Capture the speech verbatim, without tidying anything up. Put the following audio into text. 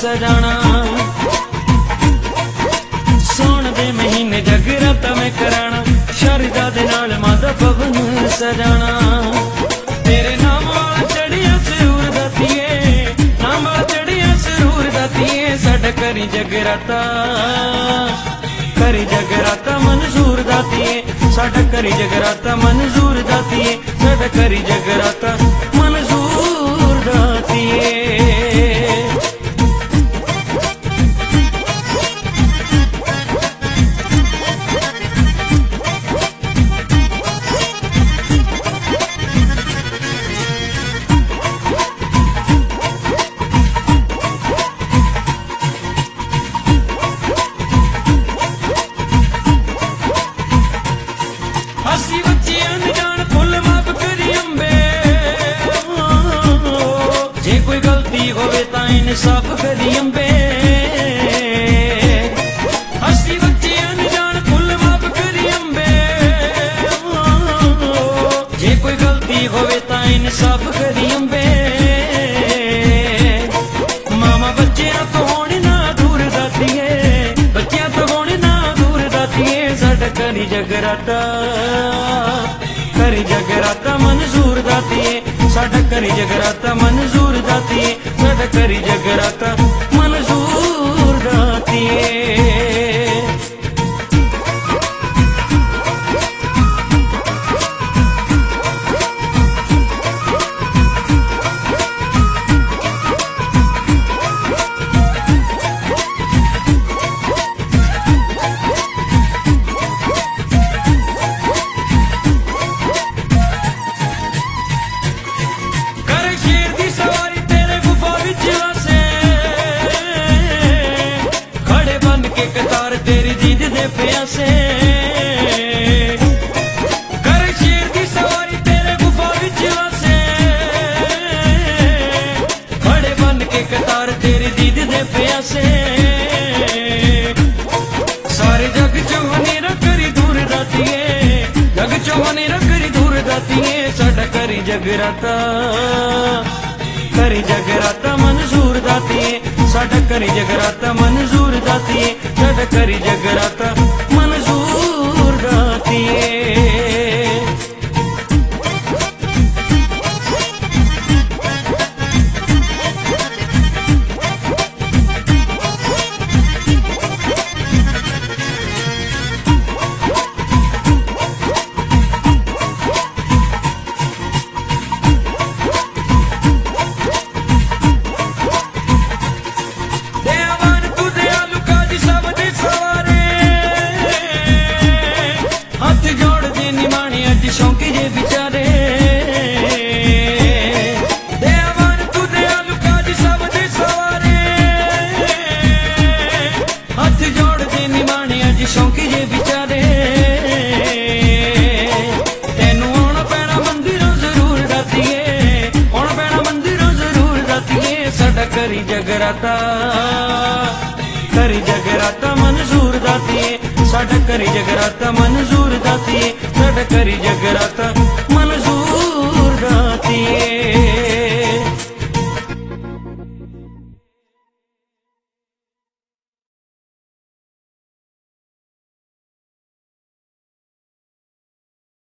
सजाना। सोन दे महीने जगराता मैं कराना, शारदा दे नाल माता भवन सजाना। तेरे नाम वाला चढ़िया जरूर दातिए, नाम वाला चढ़िया जरूर दातिए। साडा करी जगराता, करी जगराता मंजूर दातिए। साडा करी जगराता मंजूर दातिए, साडा करी जगराता मंजूर दातिए। हसी बच्चे अनजान फुल माफ करी अंबे, जे कोई गलती होवे तां इंसाफ करी अंबे। हसी बच्चे अनजान फुल माफ करी अंबे, जे कोई गलती होवे तां इंसाफ करी अंबे। मामा बच्चियां तो होने ना दूर दातिए, बच्चियां तो होने ना दूर दातिए। साडा करी जगराता, करी जगराता मंजूर दातिए। साडा करी जगराता मंजूर दातिए, साडा करी जगराता मंजूर दातिए। कतार तेरी जीत दे प्यासे, कर शेर दी सवारी तेरे गुफा विच वासे। खड़े बन के कतार तेरी जीत दे प्यासे। सारे जग चो हनेरा करी दूर दातिए, जग चो हनेरा करी दूर दातिए। साडा करी जगराता, करी जगराता मंजूर दातिए। साडा करी जगराता मंजूर दातिए, साडा करी जगराता मंजूर दातिए। शौकी जे बिचारे देवान तू दयालु काज सब दे सवारे। हाथ जोड़ दे निमाने अज शौकी जे बिचारे। तेनू आना पैना मंदिरों जरूर दातिए, आना पैना मंदिरों जरूर दातिए। साडा करी जगराता, करी जगराता मंजूर दातिए। साडा करी जगराता मंजूर दातिए, साडा करी जगराता